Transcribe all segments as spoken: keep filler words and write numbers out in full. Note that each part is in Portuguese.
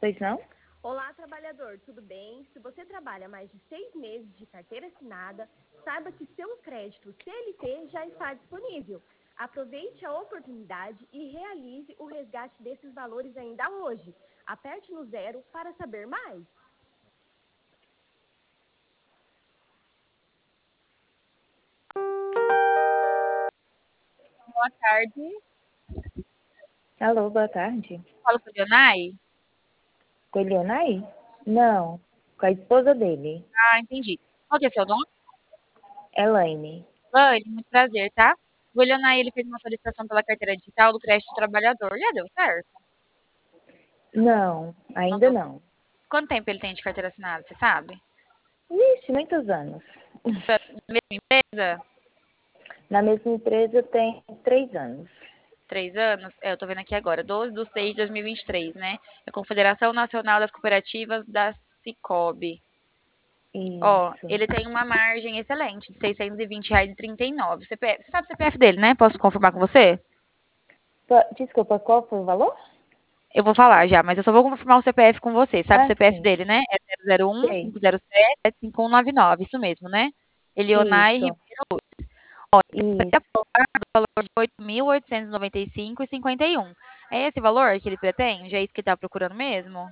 Pois não? Olá, trabalhador, tudo bem? Se você trabalha mais de seis meses de carteira assinada, saiba que seu crédito C L T já está disponível. Aproveite a oportunidade e realize o resgate desses valores ainda hoje. Aperte no zero para saber mais. Boa tarde. Alô, boa tarde. Fala com o Leonai? Com o Leonai? Não, com a esposa dele, Ah, entendi. Qual que é seu nome? Elaine. Oi, muito prazer, tá? O Leonai, ele fez uma solicitação pela carteira digital do crédito do trabalhador. Já deu certo? Não, Não ainda deu. não. Quanto tempo ele tem de carteira assinada, você sabe? Vixe, muitos anos. Na mesma empresa? Na mesma empresa tem três anos. Três anos? É, eu tô vendo aqui agora. doze de seis de dois mil e vinte e três, né? É a Confederação Nacional das Cooperativas da Cicobi. Ó, Isso. ele tem uma margem excelente de seiscentos e vinte reais e trinta e nove. C P F, você sabe o C P F dele, né? Posso confirmar com você? Pa- Desculpa, qual foi o valor? Eu vou falar já, mas eu só vou confirmar o C P F com você. Sabe o Ah, C P F sim. dele, né? É zero zero um, Sei. cinco zero sete, sete cinco um nove nove. Isso mesmo, né? Elionai Isso. Ribeiro Lourdes. Ó, ele Isso. é aprovado o valor de oito mil oitocentos e noventa e cinco reais e cinquenta e um. É esse valor que ele pretende? É isso que ele tá procurando mesmo?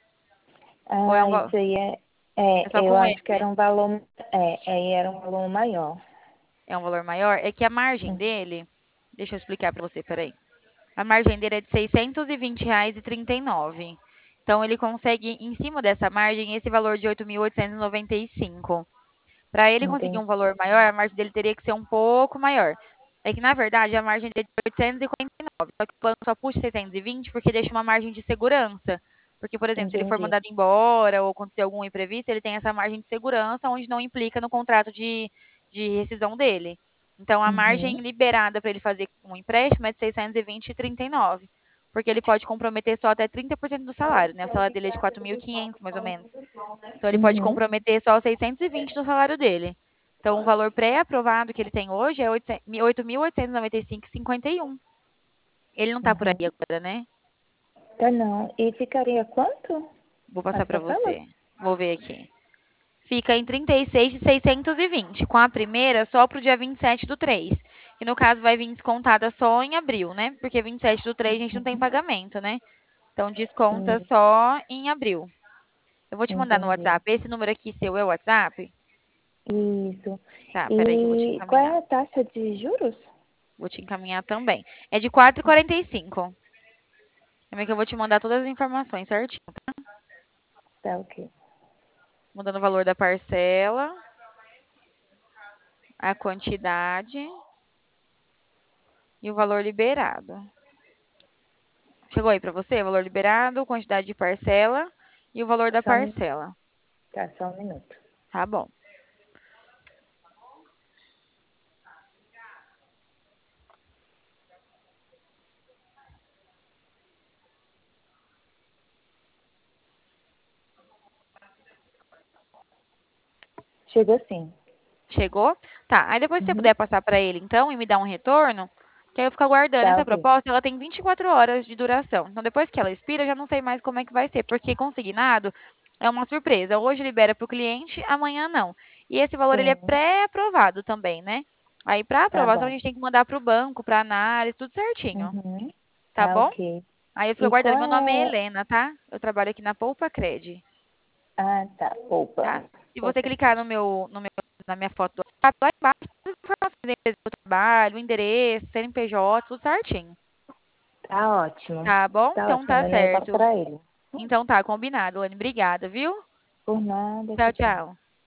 Ou é um Ah, valor? isso aí é, É é, só eu com acho que ele? era um valor, é, aí era um valor maior. É um valor maior? É que a margem Hum, dele. Deixa eu explicar pra você, peraí. A margem dele é de seiscentos e vinte reais e trinta e nove. Então, ele consegue, em cima dessa margem, esse valor de oito mil oitocentos e noventa e cinco. Para ele conseguir entendi. um valor maior, a margem dele teria que ser um pouco maior. É que, na verdade, a margem dele é de oitocentos e quarenta e nove. Só que o banco só puxa seiscentos e vinte porque deixa uma margem de segurança. Porque, por exemplo, se ele for Entendi. mandado embora ou acontecer algum imprevisto, ele tem essa margem de segurança, onde não implica no contrato de, de rescisão dele. Então, a margem Uhum. liberada para ele fazer um empréstimo é de seiscentos e vinte e trinta e nove. Porque ele pode comprometer só até trinta por cento do salário, né? O salário dele é de quatro mil e quinhentos, mais ou menos. Então, ele pode Uhum. comprometer só seiscentos e vinte do salário dele. Então, o valor pré-aprovado que ele tem hoje é oito mil oitocentos e noventa e cinco reais e cinquenta e um. Ele não tá por aí Uhum. agora, né? Tá não. E ficaria quanto? Vou As passar para parcelas? você. Vou ver aqui. Fica em trinta e seis de seiscentos e vinte. Com a primeira, só pro dia vinte e sete do três. Que no caso vai vir descontada só em abril, né? Porque vinte e sete do três a gente não tem pagamento, né? Então, desconta Hum, só em abril. Eu vou te mandar no entendi. WhatsApp. Esse número aqui seu é o WhatsApp? Isso. Tá, peraí que eu vou te E qual é encaminhar. a taxa de juros? Vou te encaminhar também. É de quatro e quarenta e cinco. Também que eu vou te mandar todas as informações certinho. Tá, ok. Mudando o valor da parcela, a quantidade e o valor liberado. Chegou aí para você? Valor liberado, quantidade de parcela e o valor da Só um, parcela. tá, só um minuto. Tá bom. Chegou sim. Chegou? Tá. Aí depois se você Uhum. puder passar para ele, então, e me dar um retorno, que aí eu fico aguardando. Tá, Essa ok. proposta, ela tem vinte e quatro horas de duração. Então, depois que ela expira, eu já não sei mais como é que vai ser, porque consignado é uma surpresa. Hoje libera para o cliente, amanhã não. E esse valor, ele é Sim, pré-aprovado também, né? Aí, para tá aprovação, a bom. gente tem que mandar para o banco, para análise, tudo certinho. Uhum. Tá Tá, bom? ok. Aí eu fico E qual aguardando. Meu nome é é... Helena, tá? Eu trabalho aqui na Poupa Cred, Ah, tá. Opa. tá? Se você Opa. clicar no meu, no meu, na minha foto do WhatsApp, lá embaixo, todas as informações da empresa que eu trabalho, o endereço, C N P J, tudo certinho. Tá ótimo. Tá bom? Tá Então ótimo. tá Amanhã eu passo certo. pra ele. Então tá, combinado, Lani. Obrigada, viu? Por nada, Tchau, tchau, tchau. tchau.